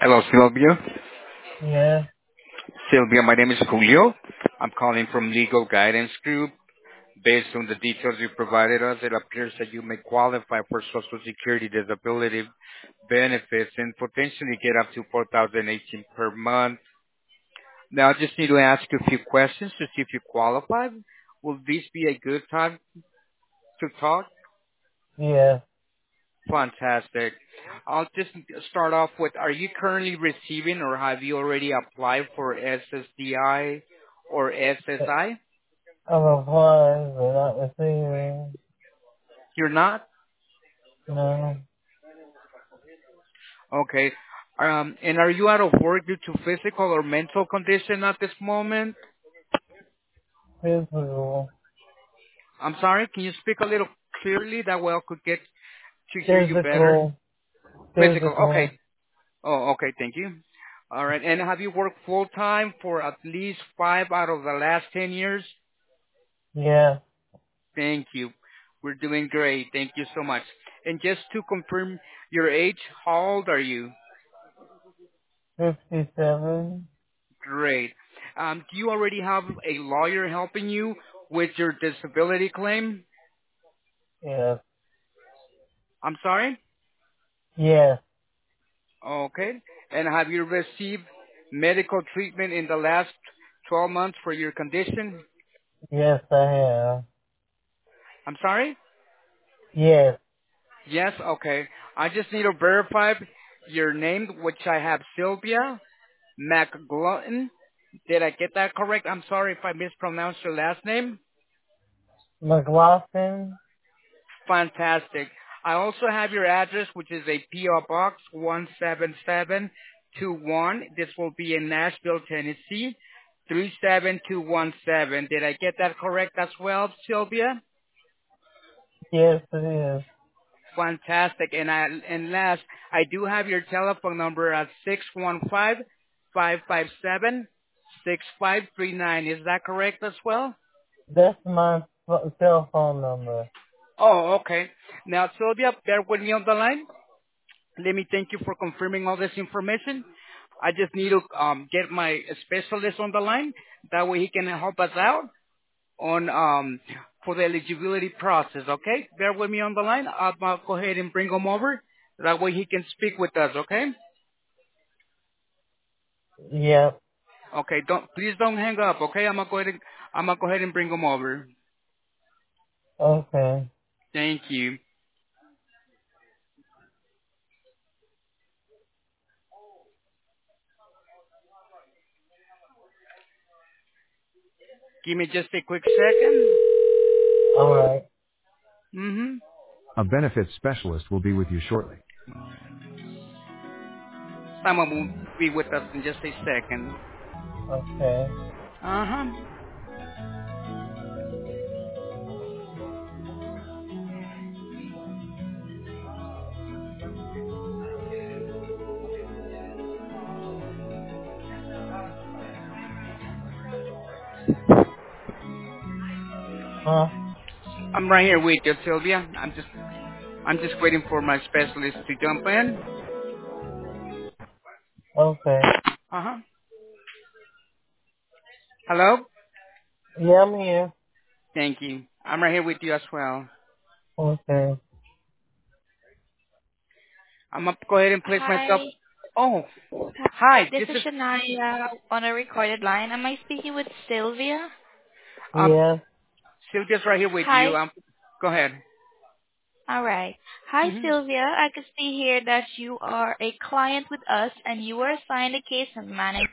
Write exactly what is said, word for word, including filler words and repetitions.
Hello, Sylvia. Yeah, Sylvia, my name is Julio. I'm calling from Legal Guidance Group. Based on the details you provided us, it appears that you may qualify for Social Security disability benefits and potentially get up to four thousand eighteen per month. Now, I just need to ask you a few questions to see if you qualify. Will this be a good time to talk? yeah. Fantastic. I'll just start off with, are you currently receiving or have you already applied for S S D I or S S I? I'm applying, but not receiving. You're not? No, Okay. Um, and are you out of work due to physical or mental condition at this moment? physical. I'm sorry, can you speak a little clearly? That way I could get to hear you better. Physical. Physical, okay. Physical. Oh, okay, thank you. All right, and have you worked full time for at least five out of the last ten years? Yeah, Thank you. We're doing great. Thank you so much. And just to confirm your age, how old are you? fifty-seven. Great. Um, do you already have a lawyer helping you with your disability claim? Yes, I'm sorry? yes, Okay. And have you received medical treatment in the last twelve months for your condition? yes, I have. I'm sorry? Yes, Yes, okay. I just need to verify your name, which I have Sylvia McGlutton. Did I get that correct? I'm sorry if I mispronounced your last name. McLaughlin. Fantastic. I also have your address, which is a P O. Box one seven seven two one. This will be in Nashville, Tennessee, three seven two one seven. Did I get that correct as well, Sylvia? Yes, it is. Fantastic. And I, and last, I do have your telephone number at six one five five five seven six five three nine. Is that correct as well? That's my ph- cell phone number. Oh, okay. Now, Sylvia, bear with me on the line. Let me thank you for confirming all this information. I just need to um, get my specialist on the line. That way he can help us out on um, for the eligibility process, okay? Bear with me on the line. I'll, I'll go ahead and bring him over. That way he can speak with us, okay? Yep. Okay, don't please don't hang up, okay? I'm gonna go ahead and I'm gonna go ahead and bring him over. Okay. Thank you. Give me just a quick second. All right. Mm-hmm. A benefits specialist will be with you shortly. Someone will be with us in just a second. Okay. Uh-huh. Huh? I'm right here with you, Sylvia. I'm just I'm just waiting for my specialist to jump in. Okay. Uh-huh. Hello? Yeah, I'm here. Thank you. I'm right here with you as well. Okay. I'm gonna go ahead and place myself. Hi. Oh, Hi, hi. this This is is Shania on a recorded line. Am I speaking with Sylvia? um Yes. Sylvia's right here with Hi. you. Um, go ahead. All right. Hi, Hmm. Sylvia. I can see here that you are a client with us and you were assigned a case manager.